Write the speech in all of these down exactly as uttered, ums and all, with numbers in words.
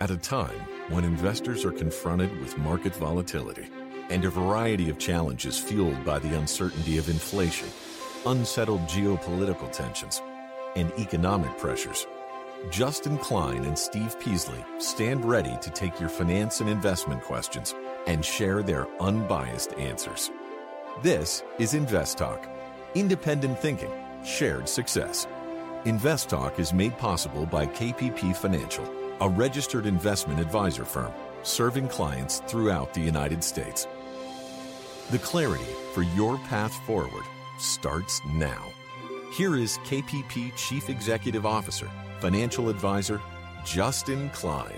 At a time when investors are confronted with market volatility and a variety of challenges fueled by the uncertainty of inflation, unsettled geopolitical tensions, and economic pressures, Justin Klein and Steve Peasley stand ready to take your finance and investment questions and share their unbiased answers. This is Invest Talk, independent thinking, shared success. Invest Talk is made possible by K P P Financial, a registered investment advisor firm serving clients throughout the United States. The clarity for your path forward starts now. Here is K P P Chief Executive Officer, Financial Advisor, Justin Klein.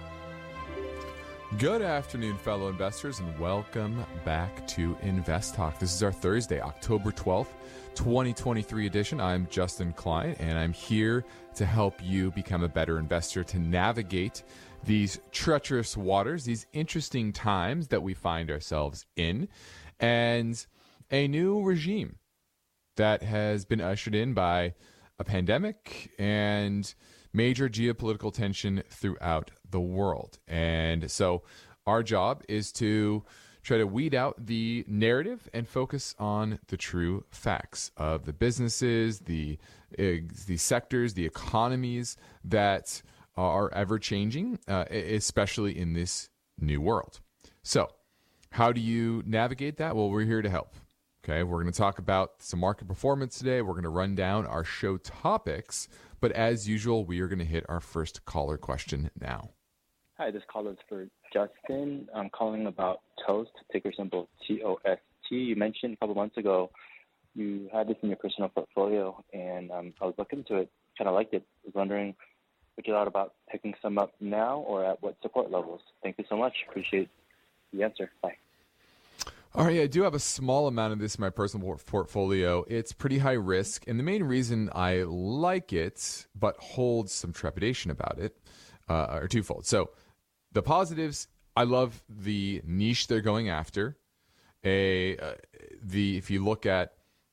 Good afternoon, fellow investors, and welcome back to Invest Talk. This is our Thursday, October twelfth, twenty twenty-three edition. I'm Justin Klein, and I'm here to help you become a better investor, to navigate these treacherous waters, these interesting times that we find ourselves in, and a new regime that has been ushered in by a pandemic and major geopolitical tension throughout the world. And so our job is to try to weed out the narrative and focus on the true facts of the businesses, the uh, the sectors, the economies that are ever changing, uh, especially in this new world. So how do you navigate that? Well, we're here to help. Okay, we're going to talk about some market performance today. We're going to run down our show topics. But as usual, we are going to hit our first caller question now. Hi, this call is for Justin. I'm calling about Toast, ticker symbol T O S T. You mentioned a couple months ago you had this in your personal portfolio, and um, I was looking into it, kind of liked it. I was wondering what you thought about picking some up now or at what support levels. Thank you so much. Appreciate the answer. Bye. All right, I do have a small amount of this in my personal portfolio. It's pretty high risk, and the main reason I like it but hold some trepidation about it uh, are twofold. So the positives, I love the niche they're going after. A uh, the if you look at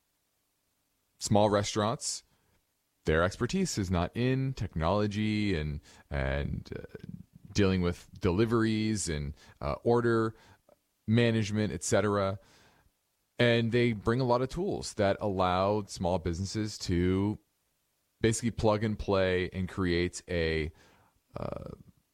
small restaurants, their expertise is not in technology and and uh, dealing with deliveries and uh, order management, et cetera. And they bring a lot of tools that allow small businesses to basically plug and play and create a uh,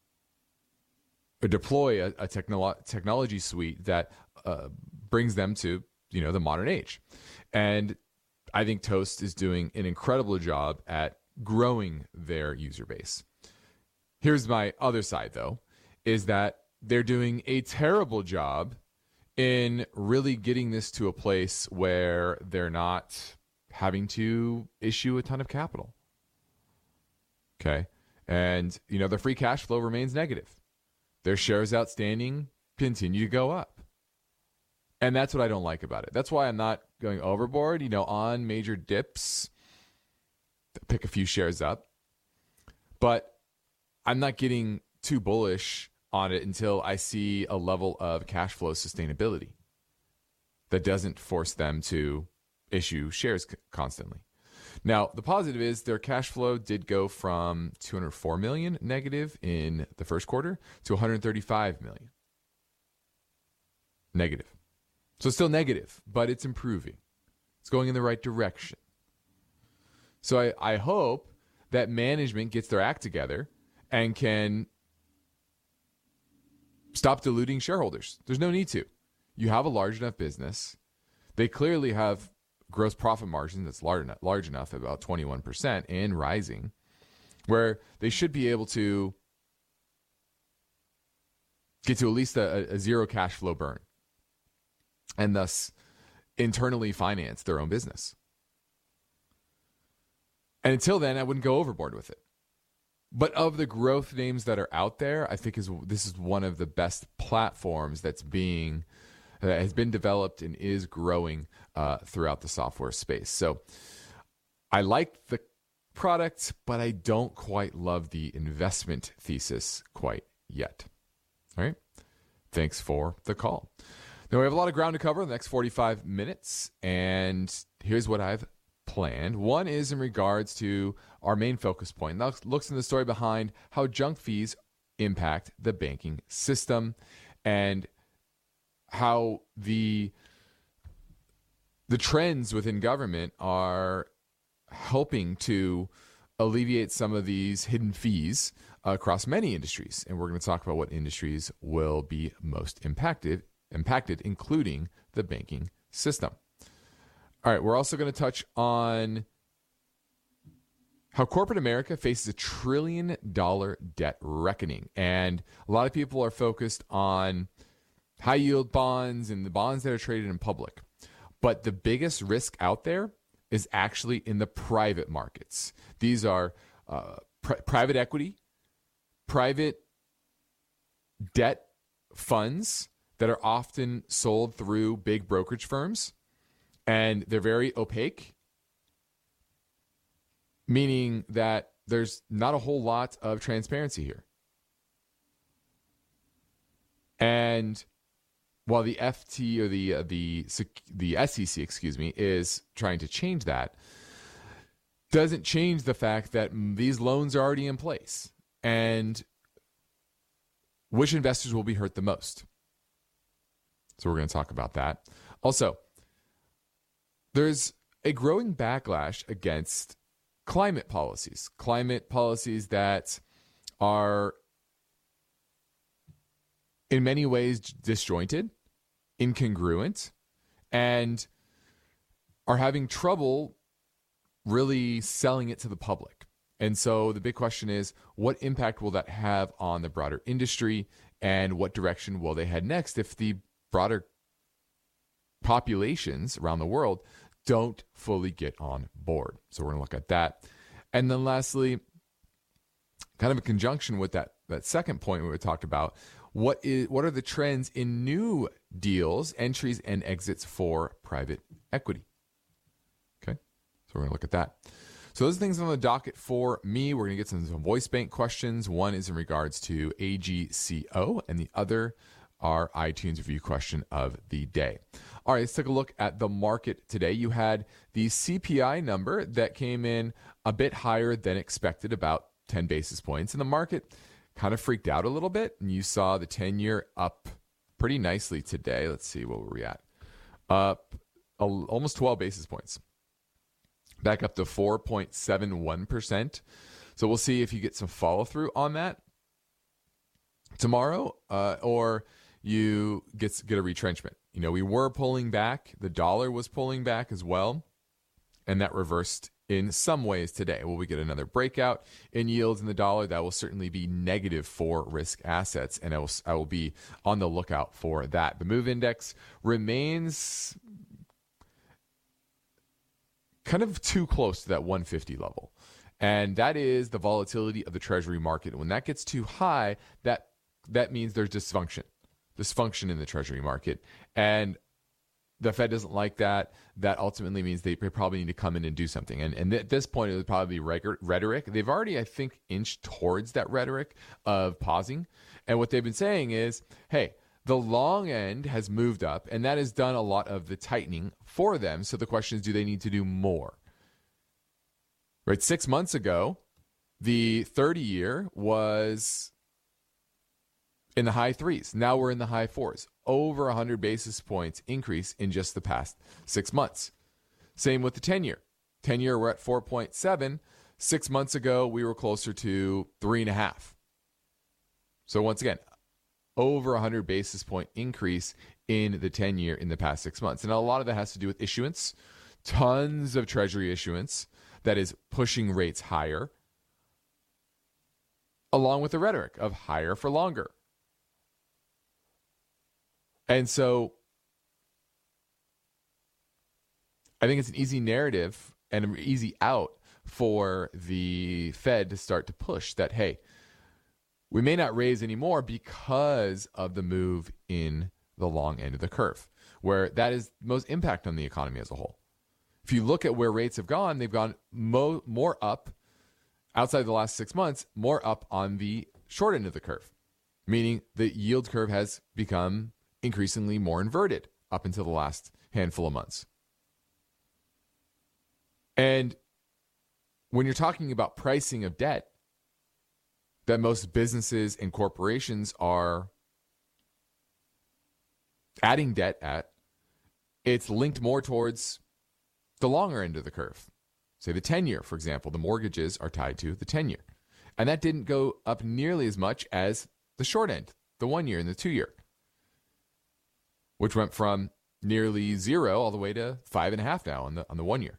or deploy a, a technolo- technology suite that uh, brings them to, you know, the modern age. And I think Toast is doing an incredible job at growing their user base. Here's my other side, though, is that they're doing a terrible job in really getting this to a place where they're not having to issue a ton of capital. Okay. And, you know, their free cash flow remains negative. Their shares outstanding continue to go up. And that's what I don't like about it. That's why I'm not going overboard, you know, on major dips, pick a few shares up. But I'm not getting too bullish on it until I see a level of cash flow sustainability that doesn't force them to issue shares constantly. Now, the positive is their cash flow did go from two hundred four million dollars negative in the first quarter to one hundred thirty-five million dollars negative. So it's still negative, but it's improving. It's going in the right direction. So I, I hope that management gets their act together and can stop diluting shareholders. There's no need to. You have a large enough business. They clearly have gross profit margin that's large enough, large enough about twenty-one percent and rising, where they should be able to get to at least a, a zero cash flow burn and thus internally finance their own business. And until then, I wouldn't go overboard with it. But of the growth names that are out there, I think is this is one of the best platforms that's being that has been developed and is growing uh, throughout the software space. So I like the product, but I don't quite love the investment thesis quite yet. All right. Thanks for the call. Now we have a lot of ground to cover in the next forty-five minutes, and here's what I've planned. One is in regards to our main focus point. That looks in the story behind how junk fees impact the banking system and how the the trends within government are helping to alleviate some of these hidden fees across many industries. And we're going to talk about what industries will be most impacted, impacted, including the banking system. All right, we're also going to touch on how corporate America faces a trillion dollar debt reckoning. And a lot of people are focused on high yield bonds and the bonds that are traded in public. But the biggest risk out there is actually in the private markets. These are uh, pr- private equity, private debt funds that are often sold through big brokerage firms, and they're very opaque, meaning that there's not a whole lot of transparency here. And while the F T or the uh, the the S E C, excuse me, is trying to change that, doesn't change the fact that these loans are already in place. And which investors will be hurt the most? So we're going to talk about that. Also, there's a growing backlash against climate policies, climate policies that are in many ways disjointed, incongruent, and are having trouble really selling it to the public. And so the big question is, what impact will that have on the broader industry, and what direction will they head next if the broader populations around the world don't fully get on board? So we're going to look at that. And then lastly, kind of in conjunction with that, that second point we talked about, what is what are the trends in new deals, entries, and exits for private equity? Okay, so we're going to look at that. So those are things on the docket for me. We're going to get some, some voice bank questions. One is in regards to A G C O, and the other our iTunes review question of the day. All right, let's take a look at the market today. You had the C P I number that came in a bit higher than expected, about ten basis points. And the market kind of freaked out a little bit. And you saw the ten-year up pretty nicely today. Let's see, what were we at? Up uh, almost twelve basis points. Back up to four point seven one percent. So we'll see if you get some follow-through on that tomorrow, uh, or you get get a retrenchment. You know, we were pulling back. The dollar was pulling back as well, and that reversed in some ways today. Will we get another breakout in yields in the dollar? That will certainly be negative for risk assets, and I will, I will be on the lookout for that. The MOVE Index remains kind of too close to that one fifty level, and that is the volatility of the Treasury market. When that gets too high, that that means there's dysfunction. dysfunction in the Treasury market. And the Fed doesn't like that. That ultimately means they probably need to come in and do something. And, and at this point, it would probably be rhetoric. They've already, I think, inched towards that rhetoric of pausing. And what they've been saying is, hey, the long end has moved up, and that has done a lot of the tightening for them. So the question is, do they need to do more? Right? Six months ago, the thirty-year was in the high threes. Now we're in the high fours. Over one hundred basis points increase in just the past six months. Same with the ten-year. ten-year, we're at four point seven. Six months ago, we were closer to three point five. So once again, over one hundred basis point increase in the ten-year in the past six months. And a lot of that has to do with issuance. Tons of Treasury issuance that is pushing rates higher, along with the rhetoric of higher for longer. And so I think it's an easy narrative and an easy out for the Fed to start to push that, hey, we may not raise anymore because of the move in the long end of the curve, where that is most impact on the economy as a whole. If you look at where rates have gone, they've gone mo- more up outside the last six months, more up on the short end of the curve, meaning the yield curve has become increasingly more inverted up until the last handful of months. And when you're talking about pricing of debt, that most businesses and corporations are adding debt at, it's linked more towards the longer end of the curve. Say the ten-year, for example, the mortgages are tied to the ten-year. And that didn't go up nearly as much as the short end, the one-year and the two-year, which went from nearly zero all the way to five and a half now on the on the one-year.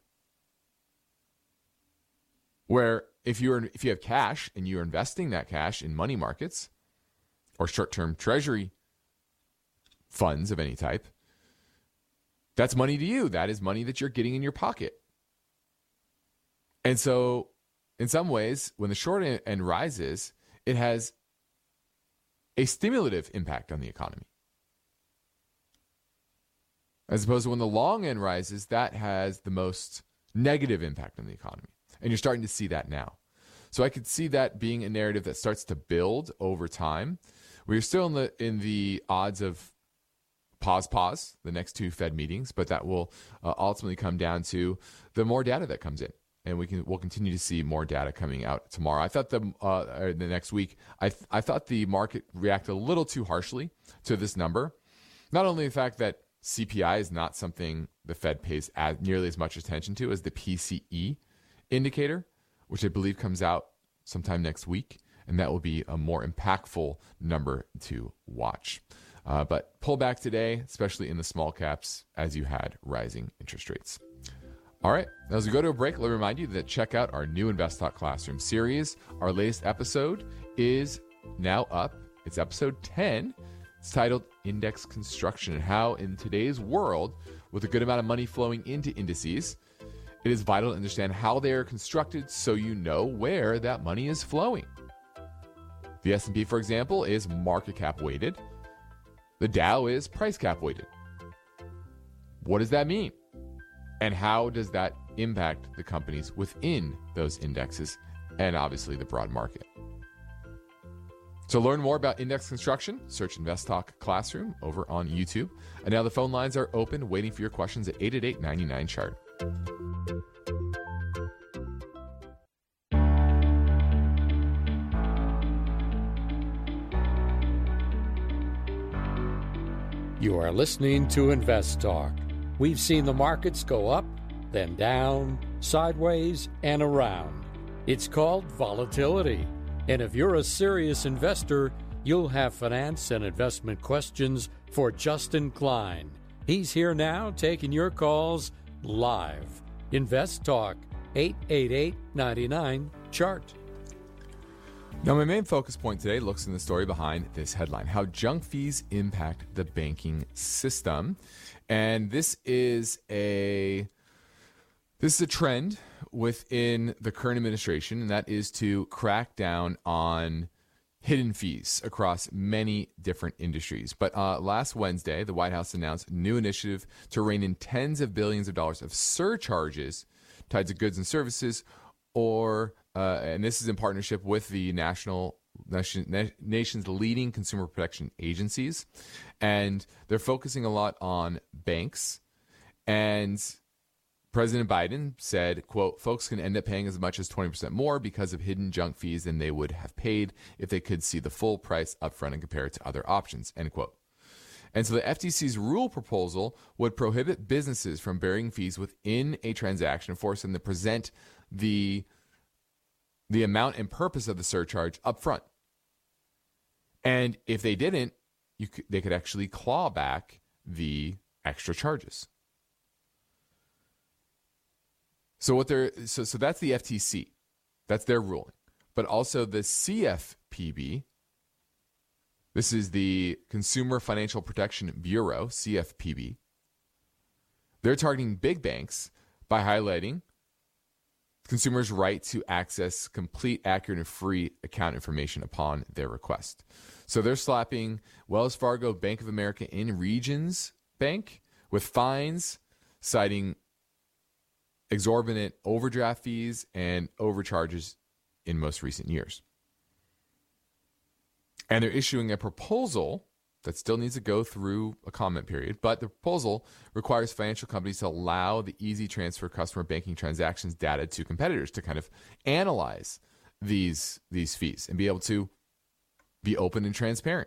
Where if you're if you have cash and you're investing that cash in money markets or short-term treasury funds of any type, that's money to you. That is money that you're getting in your pocket. And so, in some ways, when the short end rises, it has a stimulative impact on the economy. As opposed to when the long end rises, that has the most negative impact on the economy. And you're starting to see that now. So I could see that being a narrative that starts to build over time. We're still in the in the odds of pause, pause, the next two Fed meetings, but that will uh, ultimately come down to the more data that comes in. And we can we'll continue to see more data coming out tomorrow. I thought the uh, or the next week, I th- I thought the market reacted a little too harshly to this number. Not only the fact that C P I is not something the Fed pays as, nearly as much attention to as the P C E indicator, which I believe comes out sometime next week, and that will be a more impactful number to watch. Uh, but pull back today, especially in the small caps, as you had rising interest rates. All right, now as we go to a break, let me remind you that check out our new Invest Talk Classroom series. Our latest episode is now up. It's episode ten. It's titled Index Construction, and how in today's world, with a good amount of money flowing into indices, it is vital to understand how they are constructed so you know where that money is flowing. The S and P, for example, is market cap weighted. The Dow is price cap weighted. What does that mean? And how does that impact the companies within those indexes and obviously the broad market? To learn more about index construction, search Invest Talk Classroom over on YouTube. And now the phone lines are open, waiting for your questions at eight eight eight, nine nine, chart. You are listening to Invest Talk. We've seen the markets go up, then down, sideways, and around. It's called volatility. And if you're a serious investor, you'll have finance and investment questions for Justin Klein. He's here now taking your calls live. Invest Talk, eight eight eight, nine nine, chart. Now, my main focus point today looks in the story behind this headline, how junk fees impact the banking system. And this is a this is a trend within the current administration, and that is to crack down on hidden fees across many different industries. But uh, last Wednesday, the White House announced a new initiative to rein in tens of billions of dollars of surcharges tied to goods and services, or uh, and this is in partnership with the national nation, nation's leading consumer protection agencies, and they're focusing a lot on banks. And President Biden said, quote, folks can end up paying as much as twenty percent more because of hidden junk fees than they would have paid if they could see the full price upfront and compare it to other options, end quote. And so the F T C's rule proposal would prohibit businesses from bearing fees within a transaction and force them to present the, the amount and purpose of the surcharge upfront. And if they didn't, you could, they could actually claw back the extra charges. So what they're so so that's the F T C, that's their ruling, but also the C F P B. This is the Consumer Financial Protection Bureau, C F P B. They're targeting big banks by highlighting consumers' right to access complete, accurate, and free account information upon their request. So they're slapping Wells Fargo, Bank of America, and Regions Bank with fines, citing exorbitant overdraft fees and overcharges in most recent years. And they're issuing a proposal that still needs to go through a comment period, but the proposal requires financial companies to allow the easy transfer of customer banking transactions data to competitors to kind of analyze these these fees and be able to be open and transparent.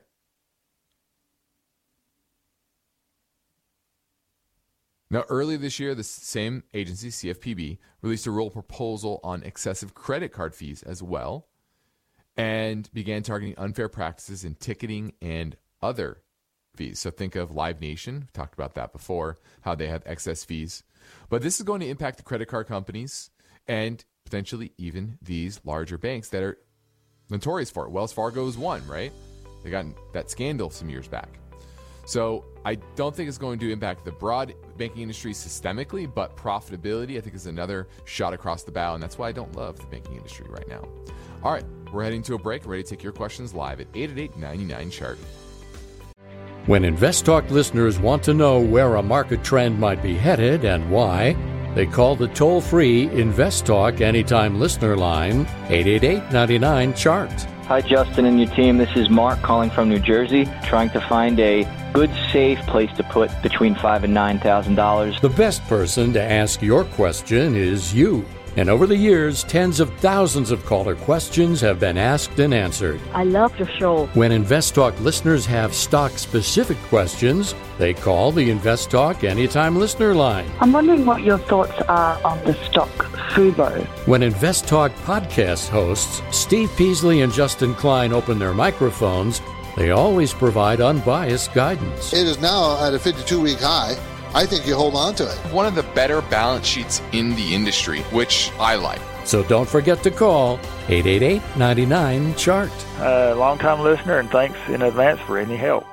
Now, earlier this year, the same agency, C F P B, released a rule proposal on excessive credit card fees as well, and began targeting unfair practices in ticketing and other fees. So think of Live Nation. We've talked about that before, how they have excess fees. But this is going to impact the credit card companies and potentially even these larger banks that are notorious for it. Wells Fargo is one, right? They got that scandal some years back. So I don't think it's going to impact the broad banking industry systemically, but profitability, I think, is another shot across the bow, and that's why I don't love the banking industry right now. All right, we're heading to a break. Ready to take your questions live at eight eight eight, nine nine, chart. When InvestTalk listeners want to know where a market trend might be headed and why, they call the toll-free InvestTalk Anytime listener line, eight eight eight, nine nine, chart. Hi, Justin and your team. This is Mark calling from New Jersey, trying to find a good, safe place to put between five and nine thousand dollars. The best person to ask your question is you. And over the years, tens of thousands of caller questions have been asked and answered. I love your show. When InvestTalk listeners have stock-specific questions, they call the InvestTalk Anytime listener line. I'm wondering what your thoughts are on the stock Fubo. When InvestTalk podcast hosts Steve Peasley and Justin Klein open their microphones, they always provide unbiased guidance. It is now at a fifty-two week high. I think you hold on to it. One of the better balance sheets in the industry, which I like. So don't forget to call eight eight eight, nine nine, chart. Uh, long-time listener, and thanks in advance for any help.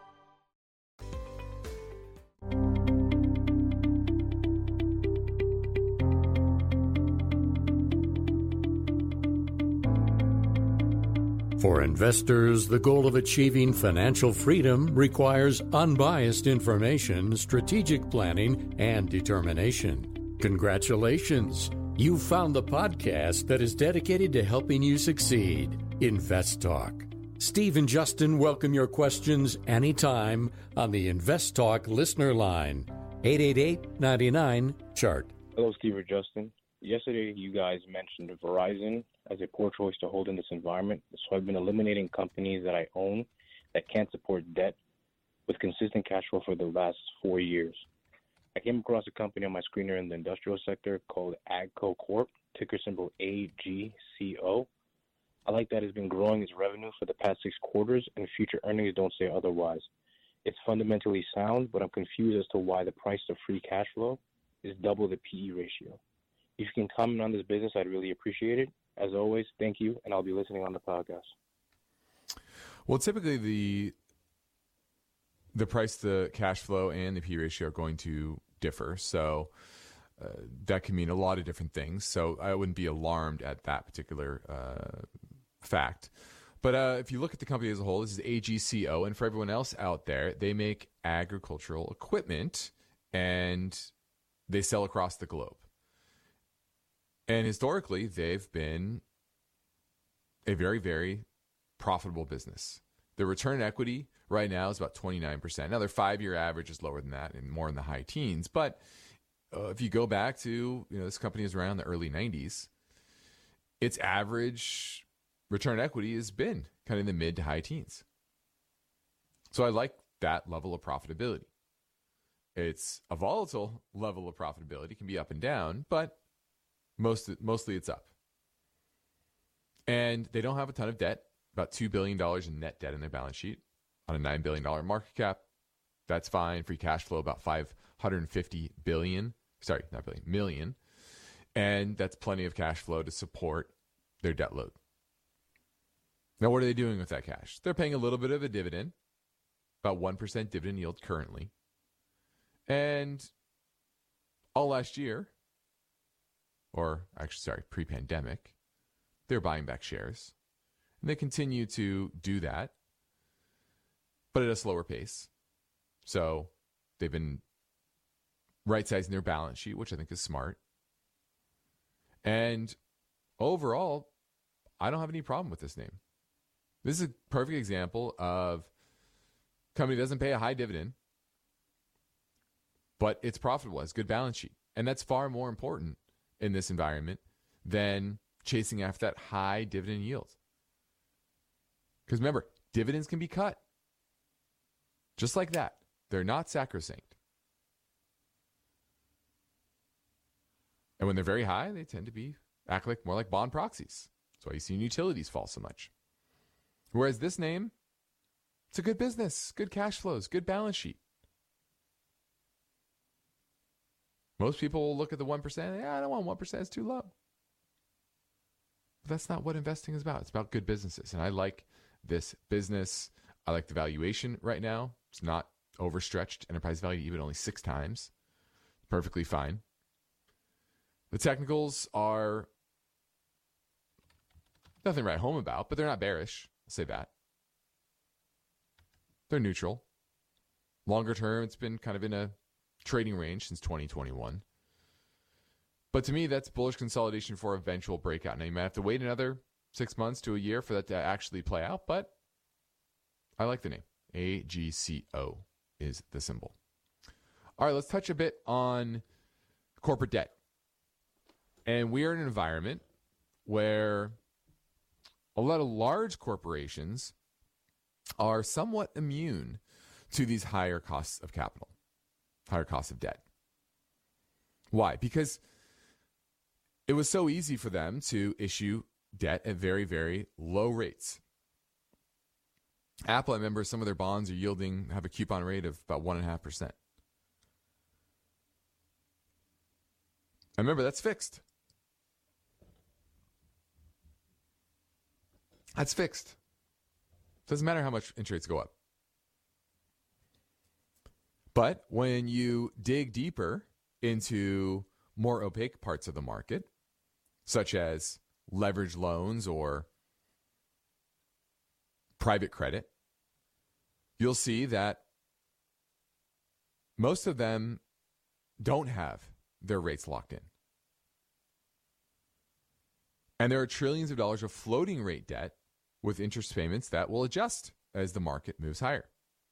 For investors, the goal of achieving financial freedom requires unbiased information, strategic planning, and determination. Congratulations! You've found the podcast that is dedicated to helping you succeed. InvestTalk. Steve and Justin welcome your questions anytime on the InvestTalk listener line. eight eight eight, nine nine, chart. Hello, Steve or Justin. Yesterday, you guys mentioned Verizon as a poor choice to hold in this environment. So I've been eliminating companies that I own that can't support debt with consistent cash flow for the last four years. I came across a company on my screener in the industrial sector called Agco Corp, ticker symbol A G C O. I like that it's been growing its revenue for the past six quarters, and future earnings don't say otherwise. It's fundamentally sound, but I'm confused as to why the price to free cash flow is double the P E ratio. If you can comment on this business, I'd really appreciate it. As always, thank you, and I'll be listening on the podcast. Well, typically the the price to cash flow and the P E ratio are going to differ. So uh, that can mean a lot of different things. So I wouldn't be alarmed at that particular uh, fact. But uh, if you look at the company as a whole, this is A G C O. And for everyone else out there, they make agricultural equipment and they sell across the globe. And historically, they've been a very, very profitable business. The return on equity right now is about twenty-nine percent. Now, their five-year average is lower than that and more in the high teens. But uh, if you go back to, you know, this company is around the early nineties, its average return on equity has been kind of in the mid to high teens. So I like that level of profitability. It's a volatile level of profitability. It can be up and down, but Most, mostly it's up. And they don't have a ton of debt, about two billion dollars in net debt in their balance sheet on a nine billion dollars market cap. That's fine. Free cash flow about five hundred fifty billion dollars. Sorry, not billion, million. And that's plenty of cash flow to support their debt load. Now, what are they doing with that cash? They're paying a little bit of a dividend, about one percent dividend yield currently. And all last year, or actually, sorry, pre-pandemic, they're buying back shares. And they continue to do that, but at a slower pace. So they've been right-sizing their balance sheet, which I think is smart. And overall, I don't have any problem with this name. This is a perfect example of a company that doesn't pay a high dividend, but it's profitable, has good balance sheet. And that's far more important in this environment than chasing after that high dividend yield. Because remember, dividends can be cut. Just like that. They're not sacrosanct. And when they're very high, they tend to be act like more like bond proxies. That's why you see utilities fall so much. Whereas this name, it's a good business, good cash flows, good balance sheet. Most people will look at the one percent, yeah, I don't want one percent, it's too low. But that's not what investing is about. It's about good businesses. And I like this business. I like the valuation right now. It's not overstretched. Enterprise value even only six times. Perfectly fine. The technicals are nothing to write home about, but they're not bearish. I'll say that. They're neutral. Longer term, it's been kind of in a trading range since twenty twenty-one. But to me, that's bullish consolidation for eventual breakout. Now, you might have to wait another six months to a year for that to actually play out, but I like the name. A G C O is the symbol. All right, let's touch a bit on corporate debt. And we are in an environment where a lot of large corporations are somewhat immune to these higher costs of capital, higher costs of debt. Why? Because it was so easy for them to issue debt at very, very low rates. Apple, I remember some of their bonds are yielding, have a coupon rate of about one point five percent. I remember that's fixed. That's fixed. Doesn't matter how much interest rates go up. But when you dig deeper into more opaque parts of the market, such as leveraged loans or private credit, you'll see that most of them don't have their rates locked in. And there are trillions of dollars of floating rate debt with interest payments that will adjust as the market moves higher.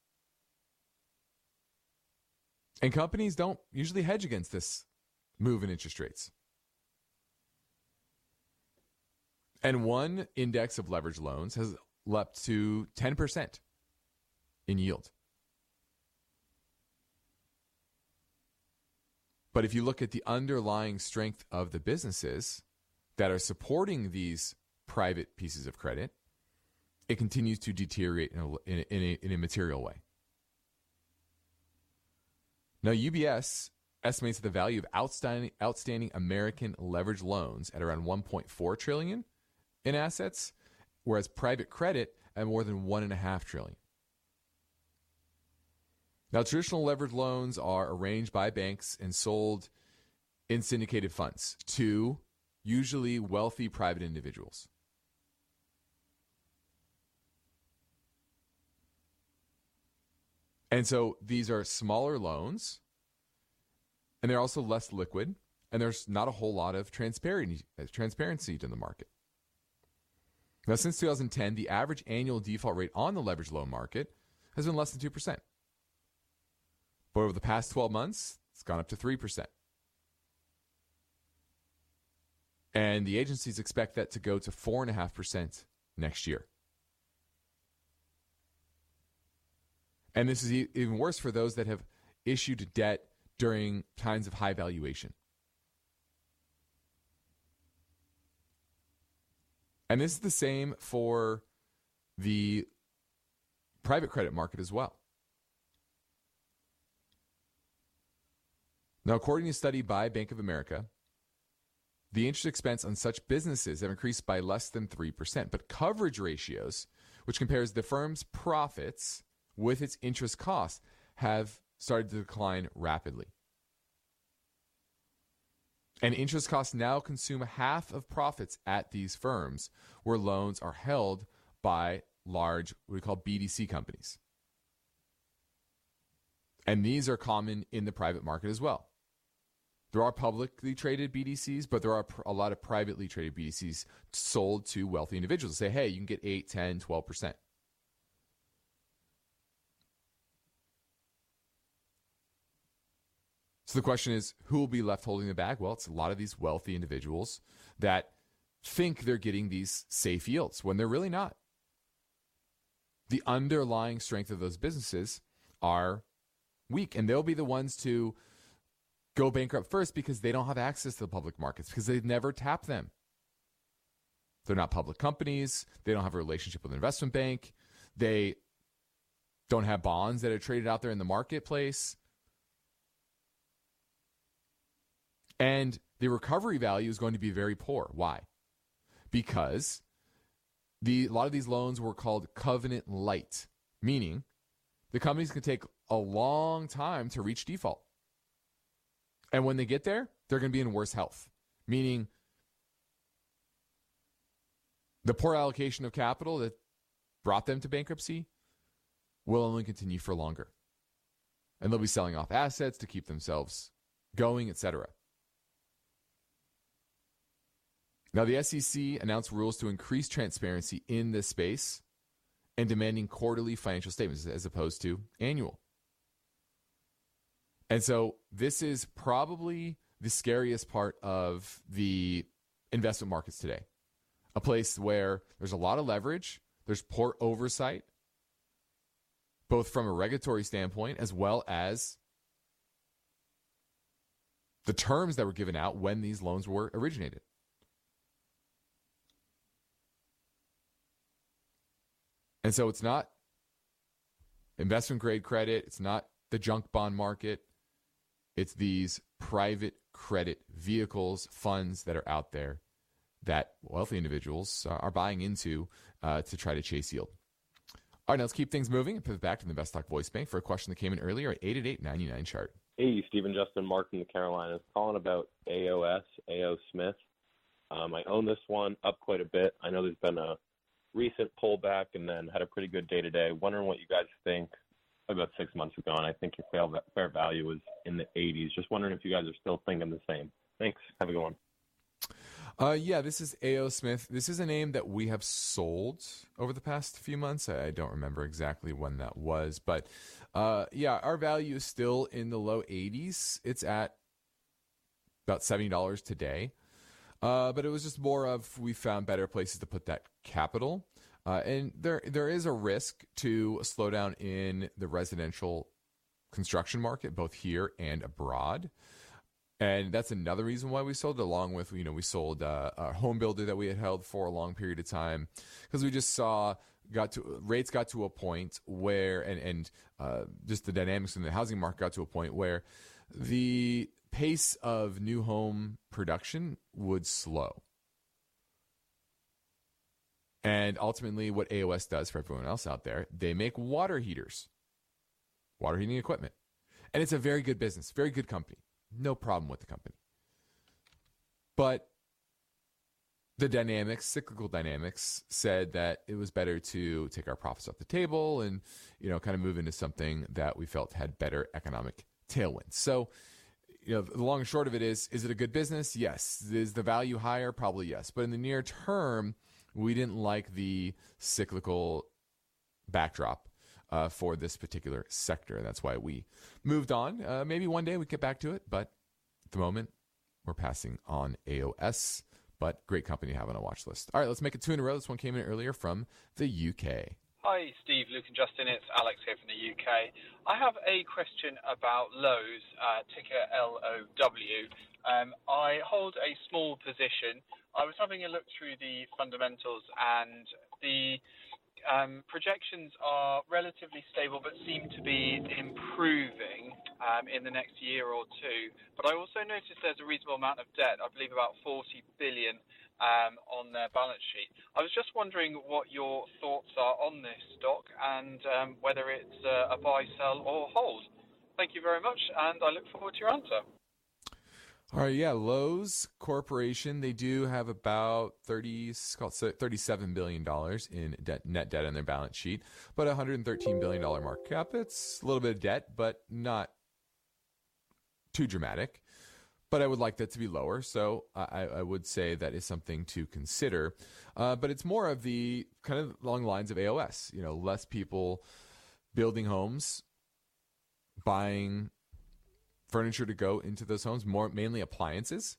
And companies don't usually hedge against this move in interest rates. And one index of leveraged loans has leapt to ten percent in yield. But if you look at the underlying strength of the businesses that are supporting these private pieces of credit, it continues to deteriorate in a, in a, in a, in a material way. Now, U B S estimates the value of outstanding, outstanding American leveraged loans at around one point four trillion dollars in assets, whereas private credit at more than one point five trillion dollars. Now, traditional leveraged loans are arranged by banks and sold in syndicated funds to usually wealthy private individuals. And so these are smaller loans, and they're also less liquid, and there's not a whole lot of transparency, transparency to the market. Now, since two thousand ten, the average annual default rate on the leveraged loan market has been less than two percent. But over the past twelve months, it's gone up to three percent. And the agencies expect that to go to four point five percent next year. And this is even worse for those that have issued debt during times of high valuation. And this is the same for the private credit market as well. Now, according to a study by Bank of America, the interest expense on such businesses have increased by less than three percent. But coverage ratios, which compares the firm's profits with its interest costs, have started to decline rapidly. And interest costs now consume half of profits at these firms, where loans are held by large, what we call B D C companies. And these are common in the private market as well. There are publicly traded B D Cs, but there are a lot of privately traded B D Cs sold to wealthy individuals. Say, hey, you can get eight, ten, twelve percent. So the question is, who will be left holding the bag? Well, it's a lot of these wealthy individuals that think they're getting these safe yields when they're really not. The underlying strength of those businesses are weak, and they'll be the ones to go bankrupt first because they don't have access to the public markets, because they've never tapped them. They're not public companies. They don't have a relationship with an investment bank. They don't have bonds that are traded out there in the marketplace. And the recovery value is going to be very poor. Why? Because the, a lot of these loans were called covenant light, meaning the companies can take a long time to reach default. And when they get there, they're going to be in worse health, meaning the poor allocation of capital that brought them to bankruptcy will only continue for longer. And they'll be selling off assets to keep themselves going, et cetera. Now, the S E C announced rules to increase transparency in this space and demanding quarterly financial statements as opposed to annual. And so this is probably the scariest part of the investment markets today. A place where there's a lot of leverage, there's poor oversight, both from a regulatory standpoint as well as the terms that were given out when these loans were originated. And so it's not investment grade credit, it's not the junk bond market, it's these private credit vehicles, funds that are out there that wealthy individuals uh, are buying into uh, to try to chase yield. All right, now let's keep things moving and pivot back to the InvestTalk Voice Bank for a question that came in earlier at eight eight eight, nine nine, chart. Hey, Stephen, Justin, Mark from the Carolinas. Calling about A O S, A O Smith. Um, I own this one up quite a bit. I know there's been a recent pullback and then had a pretty good day today. Wondering what you guys think about six months ago, and I think your fair value was in the eighties. Just wondering if you guys are still thinking the same. Thanks. Have a good one. Uh, yeah, this is A O Smith. This is a name that we have sold over the past few months. I don't remember exactly when that was, but uh, yeah, our value is still in the low eighties. It's at about seventy dollars today. Uh, but it was just more of we found better places to put that capital. Uh, and there there is a risk to a slowdown in the residential construction market, both here and abroad. And that's another reason why we sold it, along with, you know, we sold uh, a home builder that we had held for a long period of time, because we just saw got to rates got to a point where, and, and uh, just the dynamics in the housing market got to a point where the pace of new home production would slow. And ultimately, what A O S does for everyone else out there, they make water heaters, water heating equipment. And it's a very good business, very good company. No problem with the company. But the dynamics, cyclical dynamics, said that it was better to take our profits off the table and, you know, kind of move into something that we felt had better economic tailwinds. So, you know, the long and short of it is, is it a good business? Yes. Is the value higher? Probably yes. But in the near term, we didn't like the cyclical backdrop uh, for this particular sector. And that's why we moved on. Uh, maybe one day we get back to it. But at the moment, we're passing on A O S. But great company to have on a watch list. All right, let's make it two in a row. This one came in earlier from the U K. Hi, Steve, Luke, and Justin. It's Alex here from the U K. I have a question about Lowe's, uh, ticker L O W. Um, I hold a small position. I was having a look through the fundamentals, and the um, projections are relatively stable but seem to be improving um, in the next year or two. But I also noticed there's a reasonable amount of debt, I believe about forty billion dollars. Um, on their balance sheet. I was just wondering what your thoughts are on this stock and um, whether it's uh, a buy, sell, or hold. Thank you very much, and I look forward to your answer. All right, yeah, Lowe's Corporation, they do have about thirty, called thirty-seven billion dollars in debt, net debt on their balance sheet, but one hundred thirteen billion dollars market cap. It's a little bit of debt, but not too dramatic. But I would like that to be lower, so I, I would say that is something to consider. Uh, but it's more of the kind of along the lines of A O S. You know, less people building homes, buying furniture to go into those homes, more mainly appliances.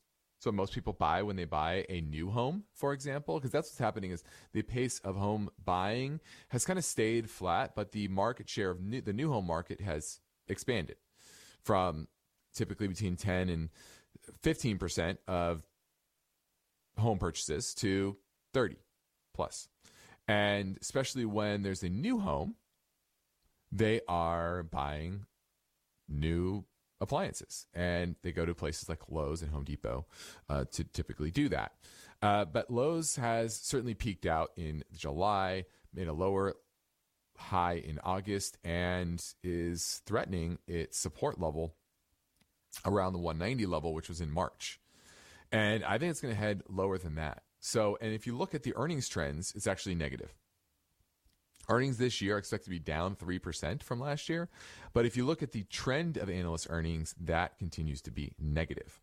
So most people buy when they buy a new home, for example, because that's what's happening is the pace of home buying has kind of stayed flat, but the market share of new, the new home market has expanded from typically between ten and fifteen percent of home purchases to thirty plus. And especially when there's a new home, they are buying new appliances, and they go to places like Lowe's and Home Depot uh, to typically do that. Uh, but Lowe's has certainly peaked out in July, made a lower high in August, and is threatening its support level around the one ninety level, which was in March. And I think it's going to head lower than that. So, and if you look at the earnings trends, it's actually negative. Earnings this year are expected to be down three percent from last year. But if you look at the trend of analyst earnings, that continues to be negative.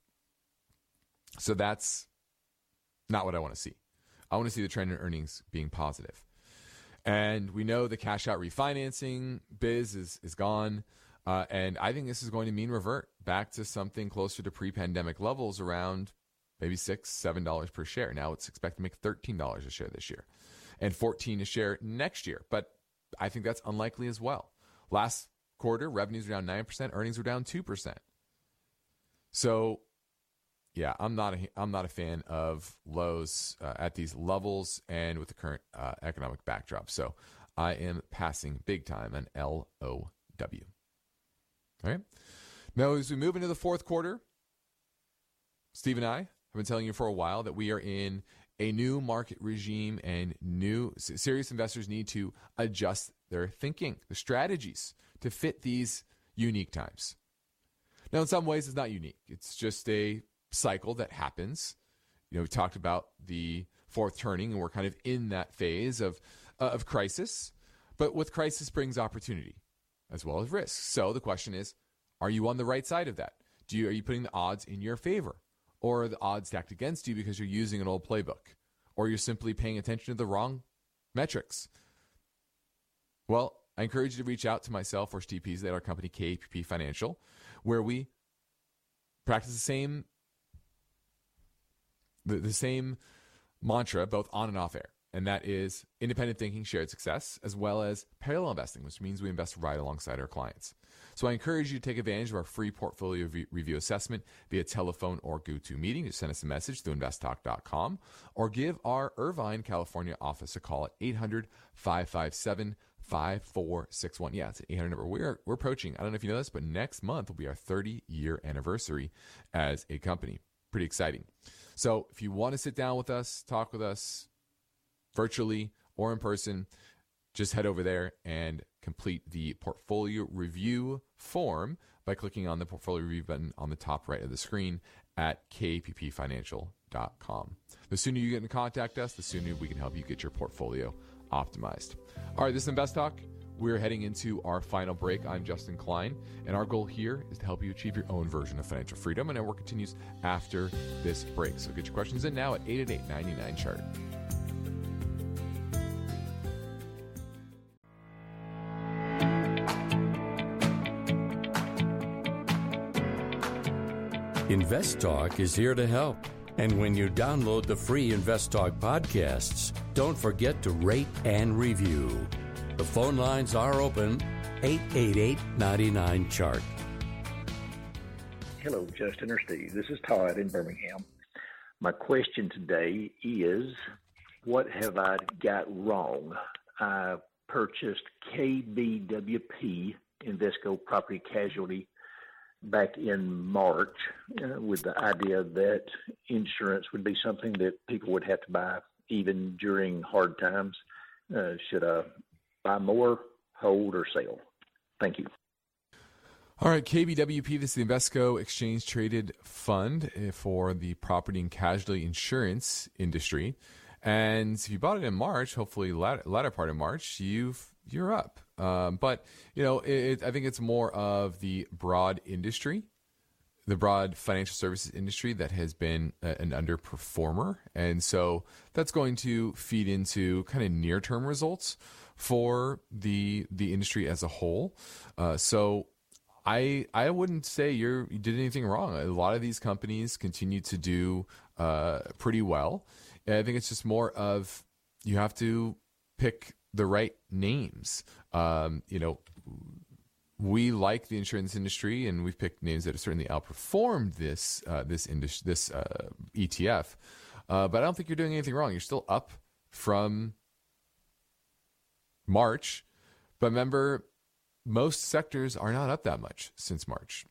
So that's not what I want to see. I want to see the trend in earnings being positive. And we know the cash out refinancing biz is, is gone. Uh, and I think this is going to mean revert back to something closer to pre-pandemic levels around maybe six dollars, seven dollars per share. Now it's expected to make thirteen dollars a share this year and fourteen dollars a share next year. But I think that's unlikely as well. Last quarter, revenues were down nine percent, earnings were down two percent. So, yeah, I'm not a, I'm not a fan of Lowe's uh, at these levels and with the current uh, economic backdrop. So I am passing big time on L O W. All right. Now, as we move into the fourth quarter, Steve and I have been telling you for a while that we are in a new market regime, and new serious investors need to adjust their thinking, their strategies to fit these unique times. Now, in some ways, it's not unique. It's just a cycle that happens. You know, we talked about the fourth turning, and we're kind of in that phase of uh, of crisis. But with crisis brings opportunity as well as risk. So the question is, are you on the right side of that? Do you, are you putting the odds in your favor? Or are the odds stacked against you because you're using an old playbook? Or you're simply paying attention to the wrong metrics? Well, I encourage you to reach out to myself or Steve Peasley at our company, K P P Financial, where we practice the same, the, the same mantra, both on and off air. And that is independent thinking, shared success, as well as parallel investing, which means we invest right alongside our clients. So I encourage you to take advantage of our free portfolio re- review assessment via telephone or GoToMeeting. Just send us a message through invest talk dot com or give our Irvine, California office a call at eight hundred, five five seven, five four six one. Yeah, it's an eight hundred number. We're, we're approaching, I don't know if you know this, but next month will be our thirty-year anniversary as a company. Pretty exciting. So if you want to sit down with us, talk with us, virtually or in person, just head over there and complete the portfolio review form by clicking on the portfolio review button on the top right of the screen at k p p financial dot com. The sooner you get in contact us, the sooner we can help you get your portfolio optimized. All right, this is Invest Talk. We're heading into our final break. I'm Justin Klein, and our goal here is to help you achieve your own version of financial freedom, and our work continues after this break. So get your questions in now at eight eight eight, nine nine, chart. Invest Talk is here to help. And when you download the free Invest Talk podcasts, don't forget to rate and review. The phone lines are open, eight eight eight, nine nine, chart. Hello, Justin or Steve. This is Todd in Birmingham. My question today is, what have I got wrong? I purchased K B W P, Invesco Property Casualty, back in March uh, with the idea that insurance would be something that people would have to buy even during hard times. Uh, should I buy more, hold, or sell? Thank you. All right, K B W P, this is the Invesco Exchange Traded Fund for the property and casualty insurance industry. And if you bought it in March, hopefully latter, latter part of March, you've you're up. Um, but, you know, it, I think it's more of the broad industry, the broad financial services industry that has been a, an underperformer. And so that's going to feed into kind of near-term results for the the industry as a whole. Uh, so I I wouldn't say you're you did anything wrong. A lot of these companies continue to do uh, pretty well. And I think it's just more of you have to pick the right names. Um, you know, we like the insurance industry, and we've picked names that have certainly outperformed this uh, this indus- this uh, E T F. Uh, but I don't think you're doing anything wrong. You're still up from March, but remember, most sectors are not up that much since March.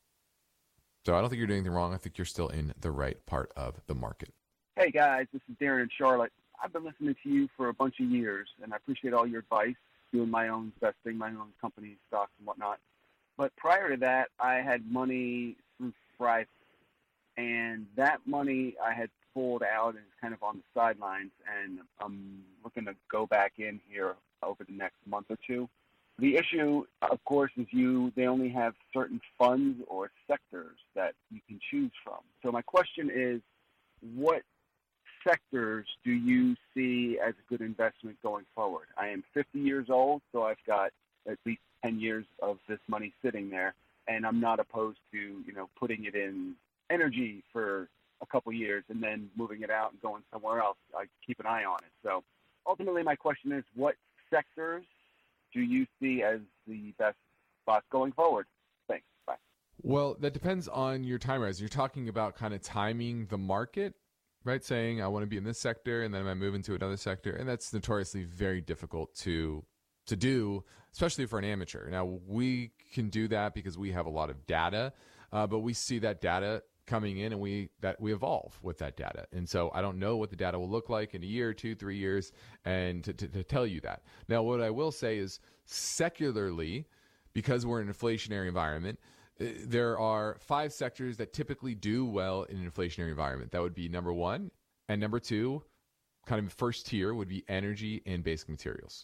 So I don't think you're doing anything wrong. I think you're still in the right part of the market. Hey guys, this is Darren in Charlotte. I've been listening to you for a bunch of years, and I appreciate all your advice, doing my own investing, my own company stocks and whatnot. But prior to that, I had money through Thrive, and that money I had pulled out and is kind of on the sidelines, and I'm looking to go back in here over the next month or two. The issue, of course, is you they only have certain funds or sectors that you can choose from. So my question is, what sectors do you see as a good investment going forward? I am fifty years old, so I've got at least ten years of this money sitting there, and I'm not opposed to, you know, putting it in energy for a couple years and then moving it out and going somewhere else. I keep an eye on it. So ultimately my question is, what sectors do you see as the best spots going forward? Thanks. Bye. Well, that depends on your time horizon. You're talking about kind of timing the market, right? Saying I want to be in this sector and then I move into another sector. And that's notoriously very difficult to to do, especially for an amateur. Now, we can do that because we have a lot of data, uh, but we see that data coming in and we that we evolve with that data. And so I don't know what the data will look like in a year, two, three years, and to, to, to tell you that. Now, what I will say is secularly, because we're in an inflationary environment, there are five sectors that typically do well in an inflationary environment. That would be number one. And number two, kind of first tier, would be energy and basic materials.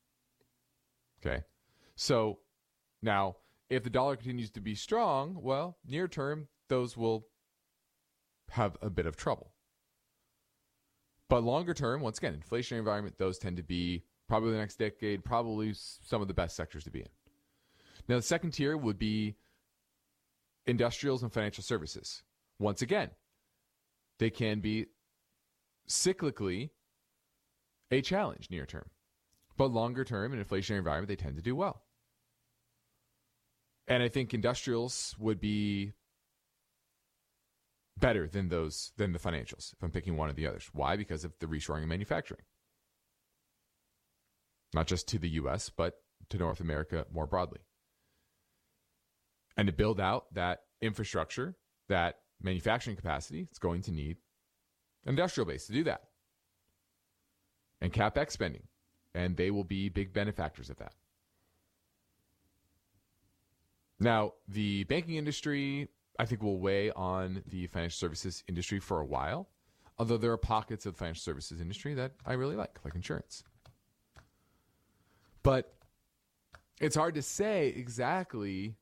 Okay. So now, if the dollar continues to be strong, well, near term, those will have a bit of trouble. But longer term, once again, inflationary environment, those tend to be probably the next decade, probably some of the best sectors to be in. Now, the second tier would be industrials and financial services. Once again, they can be cyclically a challenge near term. But longer term, in an inflationary environment, they tend to do well. And I think industrials would be better than those than the financials if I'm picking one of the others. Why? Because of the reshoring of manufacturing. Not just to the U S, but to North America more broadly. And to build out that infrastructure, that manufacturing capacity, it's going to need an industrial base to do that. And CapEx spending. And they will be big benefactors of that. Now, the banking industry, I think, will weigh on the financial services industry for a while, although there are pockets of the financial services industry that I really like, like insurance. But it's hard to say exactly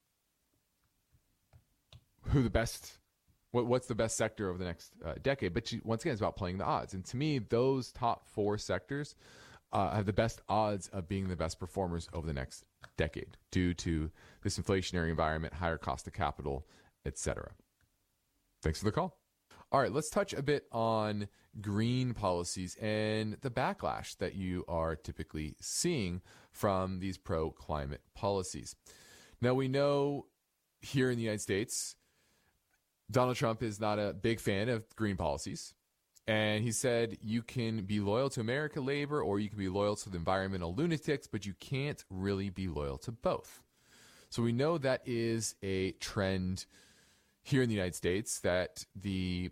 who the best, what, what's the best sector over the next uh, decade. But you, once again, it's about playing the odds. And to me, those top four sectors uh, have the best odds of being the best performers over the next decade due to this inflationary environment, higher cost of capital, et cetera. Thanks for the call. All right, let's touch a bit on green policies and the backlash that you are typically seeing from these pro-climate policies. Now, we know here in the United States, Donald Trump is not a big fan of green policies. And he said you can be loyal to American labor or you can be loyal to the environmental lunatics, but you can't really be loyal to both. So we know that is a trend here in the United States, that the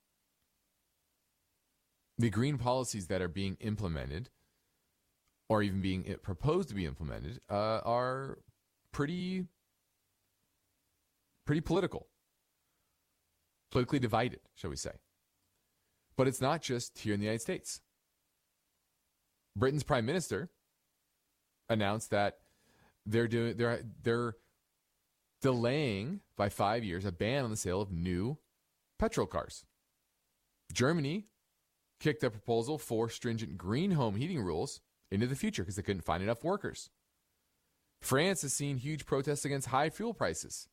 the green policies that are being implemented or even being proposed to be implemented uh, are pretty, pretty political, politically divided, shall we say. But it's not just here in the United States. Britain's prime minister announced that they're doing they're they're delaying by five years a ban on the sale of new petrol cars. Germany kicked a proposal for stringent green home heating rules into the future because they couldn't find enough workers. France has seen huge protests against high fuel prices.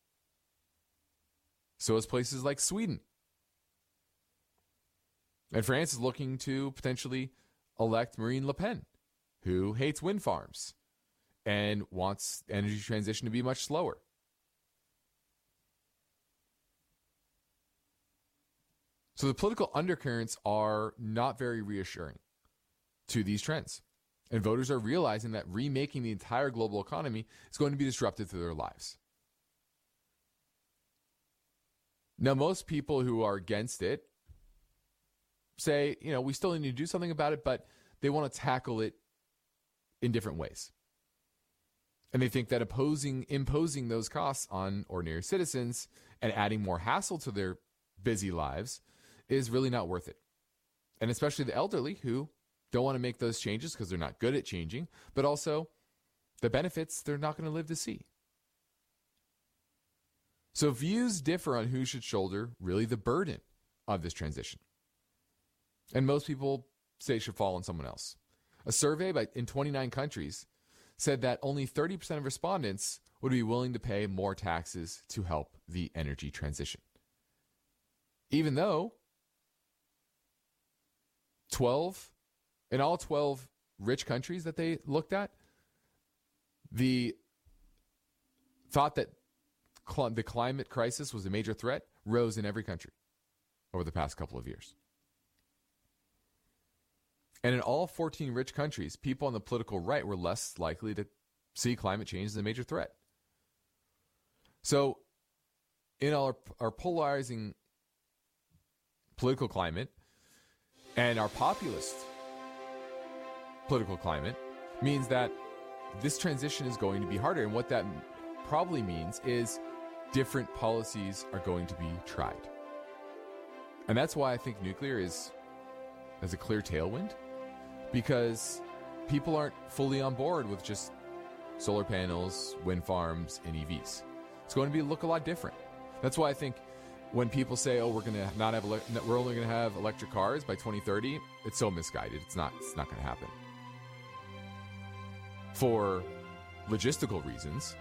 So has places like Sweden. And France is looking to potentially elect Marine Le Pen, who hates wind farms and wants energy transition to be much slower. So the political undercurrents are not very reassuring to these trends. And voters are realizing that remaking the entire global economy is going to be disruptive to their lives. Now, most people who are against it say, you know, we still need to do something about it, but they want to tackle it in different ways. And they think that opposing, imposing those costs on ordinary citizens and adding more hassle to their busy lives is really not worth it. And especially the elderly who don't want to make those changes because they're not good at changing, but also the benefits they're not going to live to see. So views differ on who should shoulder really the burden of this transition. And most people say it should fall on someone else. A survey by, in twenty-nine countries said that only thirty percent of respondents would be willing to pay more taxes to help the energy transition. Even though twelve, in all twelve rich countries that they looked at, the thought that cl- the climate crisis was a major threat rose in every country over the past couple of years. And in all fourteen rich countries, people on the political right were less likely to see climate change as a major threat. So in our, our polarizing political climate and our populist political climate means that this transition is going to be harder. And what that probably means is different policies are going to be tried. And that's why I think nuclear is has a clear tailwind, because people aren't fully on board with just solar panels, wind farms, and E Vs. It's going to be look a lot different. That's why I think when people say, "Oh, we're going to not have ele- we're only going to have electric cars by twenty thirty," it's so misguided. It's not. It's not going to happen. For logistical reasons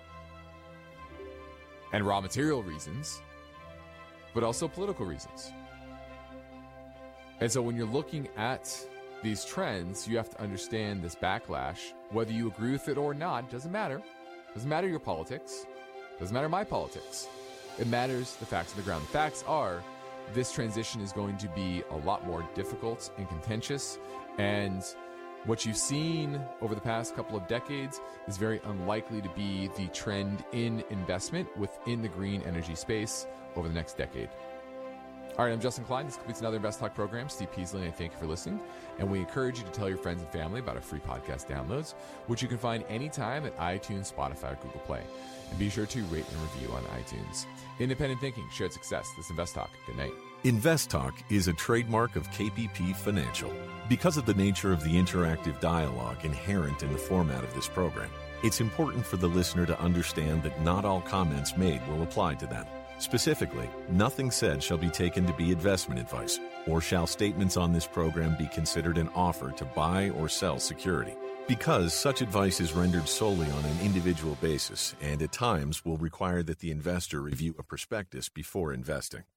and raw material reasons, but also political reasons. And so when you're looking at these trends, you have to understand this backlash. Whether you agree with it or not, doesn't matter. Doesn't matter your politics. Doesn't matter my politics. It matters the facts on the ground. The facts are this transition is going to be a lot more difficult and contentious, and what you've seen over the past couple of decades is very unlikely to be the trend in investment within the green energy space over the next decade. All right, I'm Justin Klein. This completes another Invest Talk program. Steve Peasley, and I thank you for listening. And we encourage you to tell your friends and family about our free podcast downloads, which you can find anytime at iTunes, Spotify, or Google Play. And be sure to rate and review on iTunes. Independent thinking, shared success. This is Invest Talk. Good night. Invest Talk is a trademark of K P P Financial. Because of the nature of the interactive dialogue inherent in the format of this program, it's important for the listener to understand that not all comments made will apply to them. Specifically, nothing said shall be taken to be investment advice, or shall statements on this program be considered an offer to buy or sell security. Because such advice is rendered solely on an individual basis and at times will require that the investor review a prospectus before investing.